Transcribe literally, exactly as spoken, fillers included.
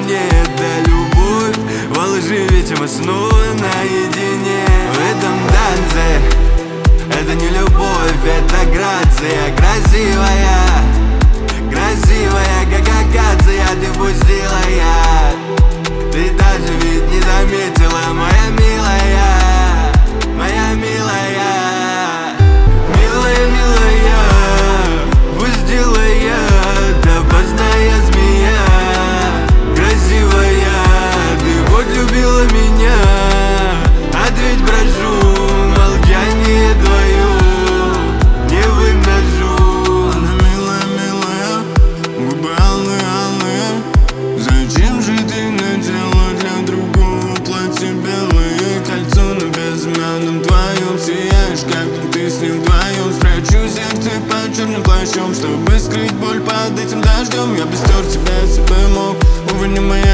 мне эта любовь. Во лжи ведь мы снова наедине. В этом танце это не любовь, это грация. Красивая, красивая, как акация. Ты пустила яд, ты даже ведь не заметила, моя милая, моя милая. Милая, милая, пустила яд, опасная змея. Красивая, ты хоть любила меня? Ответь, прошу, молчание твое не выношу. Она милая, милая, губы алые, алые. Зачем же ты надела для другого платье белое? Кольцо на безымянном твоем сияешь, как ты с ним вдвоем. Спрячу сердце под черным плащом, чтобы скрыть боль под этим дождем. Я бы стер тебя, если бы мог. Увы, не моя